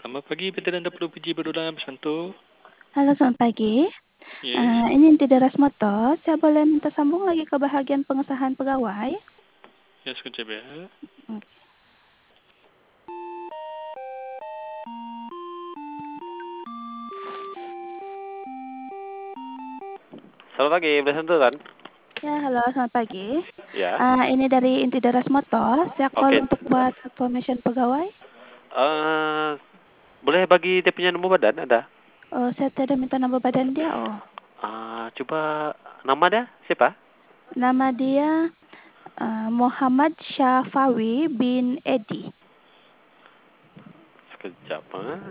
Selamat pagi, Veteran 20 berulangan bersantu. Halo, selamat pagi. Yes. Ini Inti Deras Moto. Saya boleh minta sambung lagi ke bahagian pengesahan pegawai? Ya, sekejap ya. Oke. Selamat pagi, bersantu kan? Ya, halo, selamat pagi. Ya. Ini dari Inti Deras Moto. Saya call Oke. untuk buat formation pegawai. Boleh bagi dia punya nombor badan ada? Oh, saya tidak minta nama badan dia. Oh, Coba nama dia siapa? nama dia Muhammad Syafawi bin Edi. Sekejap.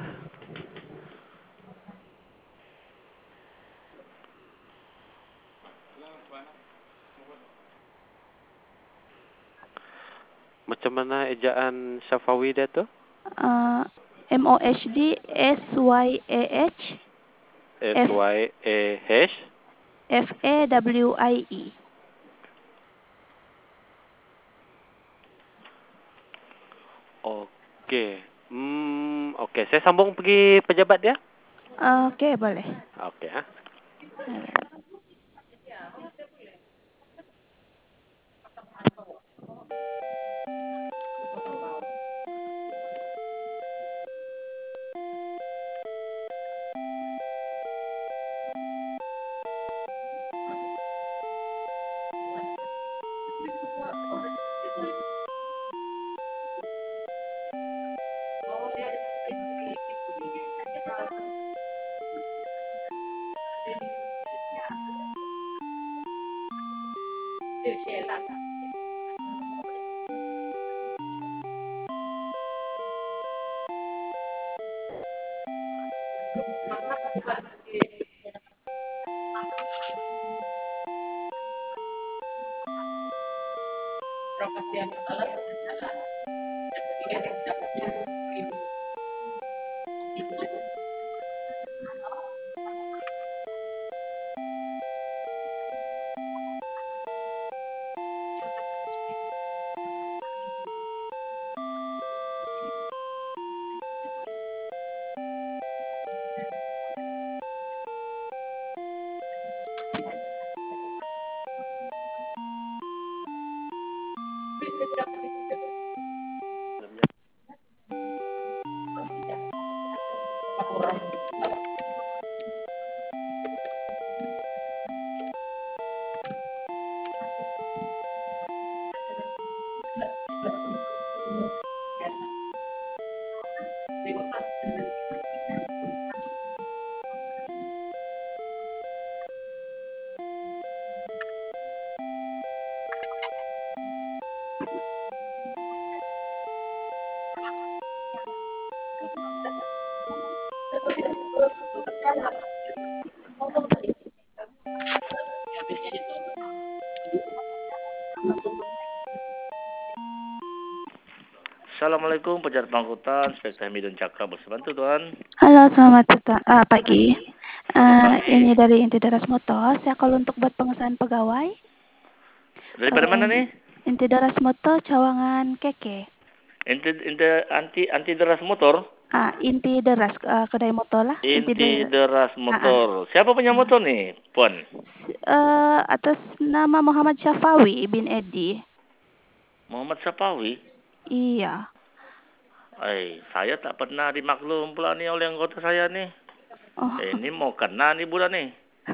Macam mana ejaan Syafawi dia tu? MOHD SYAH SYAH. FAWIE. Oke. Oke. Saya sambung pergi pejabat dia. Oke, boleh. Oke. Assalamualaikum, pejabat pangkutan, Inspektur Hamidun Cakra bersebantu, Tuan. Halo, selamat pagi. Selamat pagi. Ini dari Inti Deras Moto. Saya call untuk buat pengesahan pegawai. Daripada mana nih? Inti Deras Moto, Cawangan Keke. Anti deras motor? Inti Deras, kedai motor lah. Inti deras motor. Siapa punya motor nih, Puan? Atas nama Muhammad Syafawi bin Edi. Muhammad Sapawi? Iya. Saya tak pernah dimaklum pula nih oleh anggota saya nih. Oh. Ini mau kena nih bulan nih.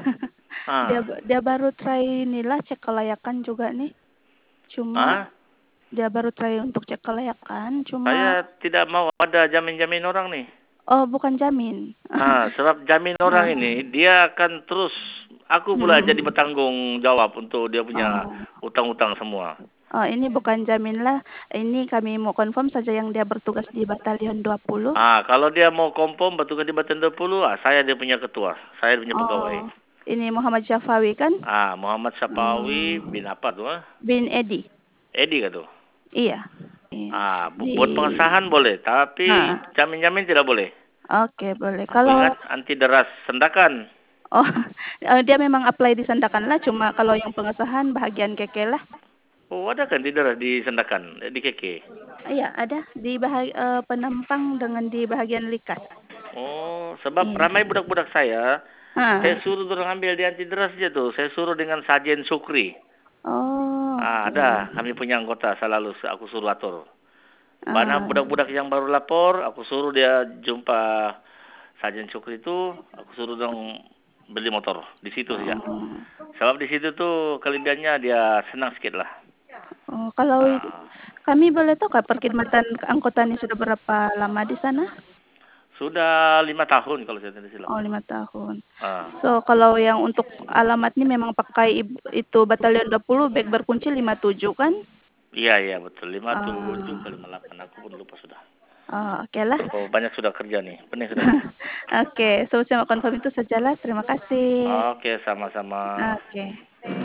Dia baru try inilah cek kelayakan juga nih. Cuma dia baru try untuk cek kelayakan. Cuma saya tidak mau ada jamin-jamin orang nih. Oh, bukan jamin. Sebab jamin orang ini dia akan terus aku pula jadi bertanggung jawab untuk dia punya utang-utang semua. Oh, ini bukan jamin lah. Ini kami mau confirm saja yang dia bertugas di Batalion 20. Kalau dia mau confirm bertugas di Batalion 20, saya dia punya ketua. Saya punya pegawai. Ini Muhammad Syafawi kan? Muhammad Syafawi bin apa tuh? Bin Edi. Edi kan tuh? Iya. Buat pengesahan boleh, tapi jamin-jamin tidak boleh. Oke, boleh. Kalau ingat anti deras sendakan. Oh, dia memang apply di sendakan lah. Cuma kalau yang pengesahan bahagian keke lah. Oh, ada kan di daerah di Sandakan, di Keke? Iya, ada di penampang dengan di bahagian likas. Oh, sebab Iya. ramai budak-budak saya Ah. suruh orang ambil di anti deras aja tuh. Saya suruh dengan Sajen Sukri. Oh, Ada, oke. kami punya anggota selalu aku suruh atur. Mana Ah. budak-budak yang baru lapor, aku suruh dia jumpa Sajen Sukri itu, aku suruh dong beli motor di situ saja. Oh. Sebab di situ tuh kelebihannya dia senang sedikit lah. Oh, kalau kami boleh tahu Kak perkhidmatan keangkutan ini sudah berapa lama di sana? Sudah 5 tahun kalau saya tidak silap. Oh, 5 tahun. Ah. So, kalau yang untuk alamat ini memang pakai itu Batalion 20 bag berkunci 57 kan? Iya, betul. 57 ke Ah. 58, aku pun lupa sudah. Oh, oke lah. Oh, banyak sudah kerja nih. Pening sudah nih. Oke, so saya mau confirm itu sajalah. Terima kasih. Oke, sama-sama. Oke.